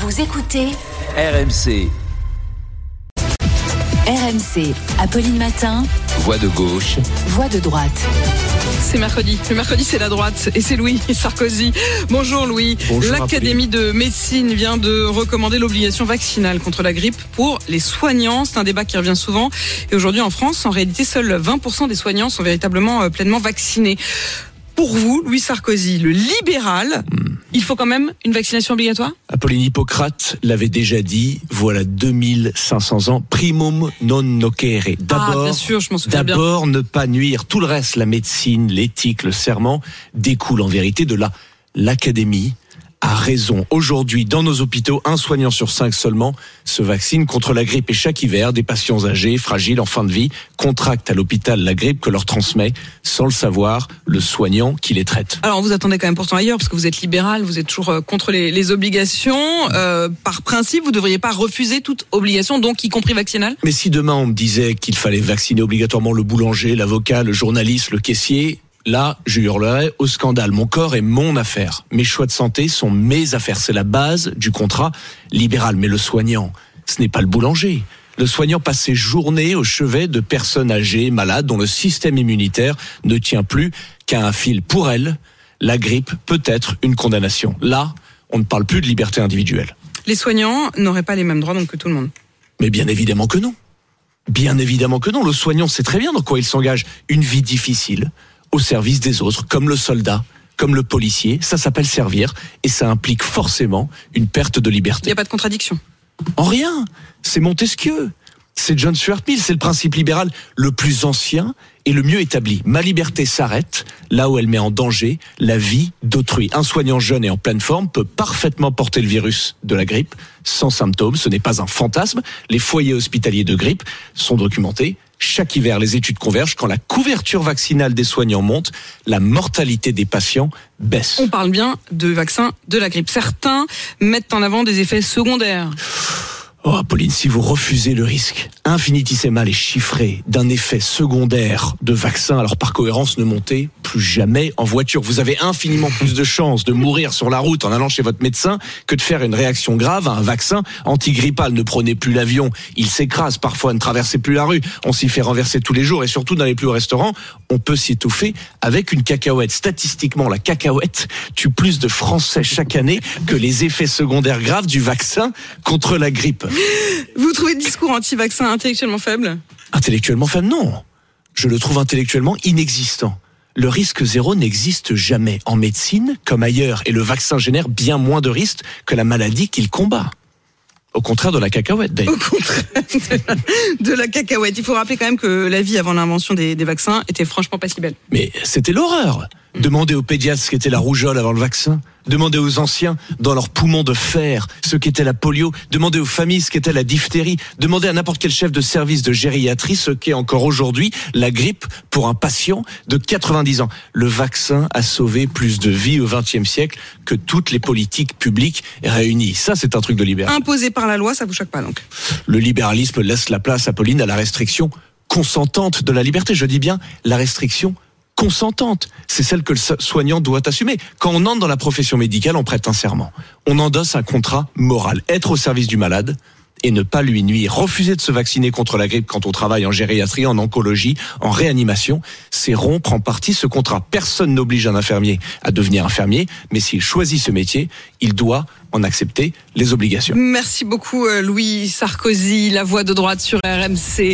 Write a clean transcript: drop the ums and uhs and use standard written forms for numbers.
Vous écoutez RMC. RMC, Apolline Matin. Voix de gauche. Voix de droite. C'est mercredi. Le mercredi, c'est la droite. Et c'est Louis Sarkozy. Bonjour Louis. Bonjour, L'Académie de médecine vient de recommander l'obligation vaccinale contre la grippe pour les soignants. C'est un débat qui revient souvent. Et aujourd'hui, en France, en réalité, seuls 20% des soignants sont véritablement pleinement vaccinés. Pour vous, Louis Sarkozy, le libéral, il faut quand même une vaccination obligatoire ? Apolline, Hippocrate l'avait déjà dit, voilà 2500 ans, primum non nocere. Bien sûr, je m'en souviens bien. D'abord, ne pas nuire. Tout le reste, la médecine, l'éthique, le serment, découle en vérité de là. L'Académie a raison. Aujourd'hui, dans nos hôpitaux, 1 soignant sur 5 seulement se vaccine contre la grippe. Et chaque hiver, des patients âgés, fragiles, en fin de vie, contractent à l'hôpital la grippe que leur transmet, sans le savoir, le soignant qui les traite. Alors, vous attendez quand même pourtant ailleurs, parce que vous êtes libéral, vous êtes toujours contre les obligations. Par principe, vous ne devriez pas refuser toute obligation, donc y compris vaccinale ? Mais si demain on me disait qu'il fallait vacciner obligatoirement le boulanger, l'avocat, le journaliste, le caissier, là, je hurlerais au scandale. Mon corps est mon affaire. Mes choix de santé sont mes affaires. C'est la base du contrat libéral. Mais le soignant, ce n'est pas le boulanger. Le soignant passe ses journées au chevet de personnes âgées, malades, dont le système immunitaire ne tient plus qu'à un fil. Pour elles, la grippe peut être une condamnation. Là, on ne parle plus de liberté individuelle. Les soignants n'auraient pas les mêmes droits donc que tout le monde. Mais bien évidemment que non. Bien évidemment que non. Le soignant sait très bien dans quoi il s'engage. Une vie difficile, au service des autres, comme le soldat, comme le policier. Ça s'appelle servir et ça implique forcément une perte de liberté. Il n'y a pas de contradiction. En rien. C'est Montesquieu. C'est John Stuart Mill. C'est le principe libéral le plus ancien et le mieux établi. Ma liberté s'arrête là où elle met en danger la vie d'autrui. Un soignant jeune et en pleine forme peut parfaitement porter le virus de la grippe sans symptômes. Ce n'est pas un fantasme. Les foyers hospitaliers de grippe sont documentés. Chaque hiver, les études convergent. Quand la couverture vaccinale des soignants monte, la mortalité des patients baisse. On parle bien de vaccins de la grippe. Certains mettent en avant des effets secondaires. Oh, Apolline, si vous refusez le risque infinitésimal et chiffré d'un effet secondaire de vaccin, alors par cohérence, ne montez plus jamais en voiture. Vous avez infiniment plus de chances de mourir sur la route en allant chez votre médecin que de faire une réaction grave à un vaccin antigrippal. Ne prenez plus l'avion, il s'écrase parfois, ne traversez plus la rue, on s'y fait renverser tous les jours et surtout n'allez plus au restaurant, on peut s'y étouffer avec une cacahuète. Statistiquement, la cacahuète tue plus de Français chaque année que les effets secondaires graves du vaccin contre la grippe. Vous trouvez le discours anti-vaccin intellectuellement faible ? Intellectuellement faible, non. Je le trouve intellectuellement inexistant. Le risque zéro n'existe jamais en médecine comme ailleurs et le vaccin génère bien moins de risques que la maladie qu'il combat. Au contraire de la cacahuète, d'ailleurs. Au contraire de la cacahuète. Il faut rappeler quand même que la vie avant l'invention des vaccins était franchement pas si belle. Mais c'était l'horreur. Demandez aux pédiatres ce qu'était la rougeole avant le vaccin. Demandez aux anciens dans leurs poumons de fer ce qu'était la polio. Demandez aux familles ce qu'était la diphtérie. Demandez à n'importe quel chef de service de gériatrie ce qu'est encore aujourd'hui la grippe pour un patient de 90 ans. Le vaccin a sauvé plus de vies au XXe siècle que toutes les politiques publiques réunies. Ça, c'est un truc de libéral. Imposé par la loi, ça vous choque pas donc ? Le libéralisme laisse la place, Apolline, à la restriction consentante de la liberté. Je dis bien la restriction consentante, c'est celle que le soignant doit assumer. Quand on entre dans la profession médicale, on prête un serment. On endosse un contrat moral. Être au service du malade et ne pas lui nuire. Refuser de se vacciner contre la grippe quand on travaille en gériatrie, en oncologie, en réanimation, c'est rompre en partie ce contrat. Personne n'oblige un infirmier à devenir infirmier, mais s'il choisit ce métier, il doit en accepter les obligations. Merci beaucoup Louis Sarkozy, la voix de droite sur RMC.